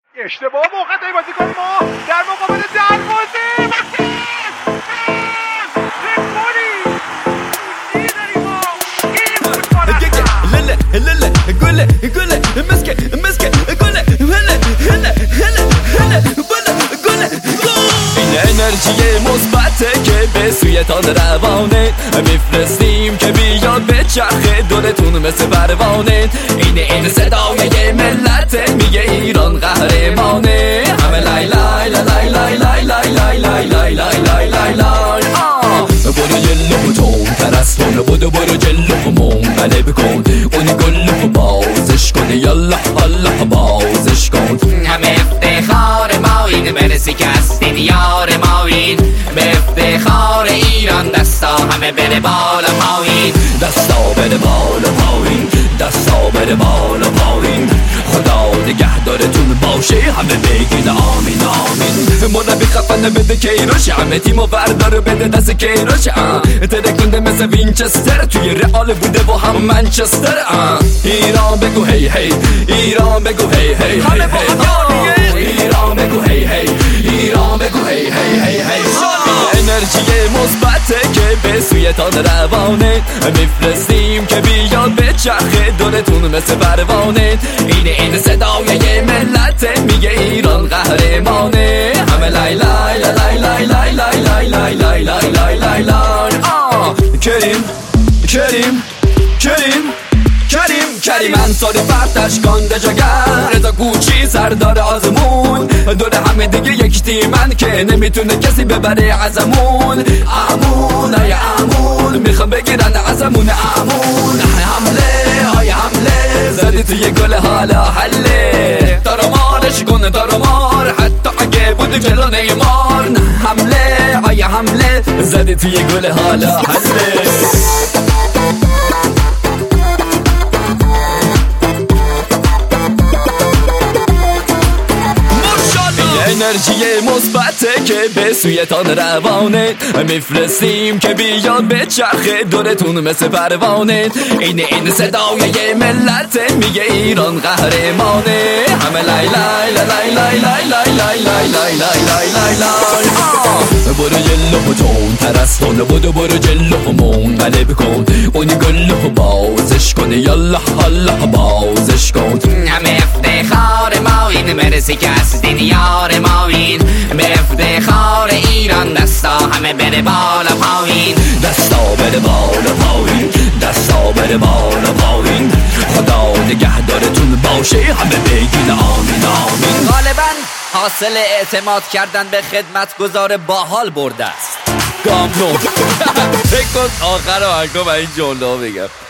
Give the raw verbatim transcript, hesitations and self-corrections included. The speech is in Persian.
اشتباه موقع بازی کنیم ما در مقابل دروازه هلا قول قول مسكه مسكه قول هلا هلا هلا هلا قول قول این انرژی مثبته که به سویتان روانه میفرستیم که بیاد به چرخه دورتون مثل پروانه. این این صدای ملت میگه ایران قهرمانه. همه لای لای لای لای لای لای لای لای لای لای لای لای لای برو جلو تون ترستون بودو برو جلو منقلب کن اون گلو بازش کن یالا الله بازش کن. همه افتخار ما این برسی که هستین یار ما این به افتخار ایران دستا همه بره بالا پایین دستا بره بالا پایین دستا بره بالا پایین خدا نگهدارتون باشه همه بگید آمین آمین. مربی خفن بده کیروش همه تیمو بردار بده دست کیروش ترکونده مثل وینچستر توی رئال بوده و هم منچستر. ایران بگو هی هی ایران بگو هی هی هی هی ایران بگو هی هی ایران بگو هی هی هی هی. انرژی مثبته که به سویتان روانه میفرستیم که بیاد به چرخه دورتون مثل پروانه. این این صدای ملت میگه ایران قهرمانه. همه لای لای لای لای لای لای لای لای لای لای لای لای لای کریم کریم کریم کریم کریم انصاری فرتش گانده جگر رضا کوچی سردار آزمون دور همه دیگه یک تیمن که نمیتونه کسی ببره ازمون. امون ای امون میخوام بگیرن ازمون امون. حمله های حمله زدی توی گل حالا حله تارمارش کنه تارمار حتی اگه بود جلو نیمار. حمله های حمله زدی توی گل حالا حله. انرژی مثبته که به سویتان روانه میفرستیم که بیاد به چرخه دورتون مثل پروانه. این این صدای ملت میگه ایران قهرمانه. همه لای لای لای لای لای لای لای لای لای لای لای لای لای برو جلو تون ترستون بودو برو جلو منقلب کن اون گلو بازش کن یالا الله بازش کن. همه افتخار ما این مرسی که هستین یار ما این به افتخار ایران دستا همه بره بالا پایین دستا بره بالا پایین دستا بره بالا پایین خدا نگهدارتون باشه همه بگین آمین آمین. غالبا حاصل اعتماد کردن به خدمتگزار باحال برده است. گاملون فکر کن آخر آهنگا و این جمله بگم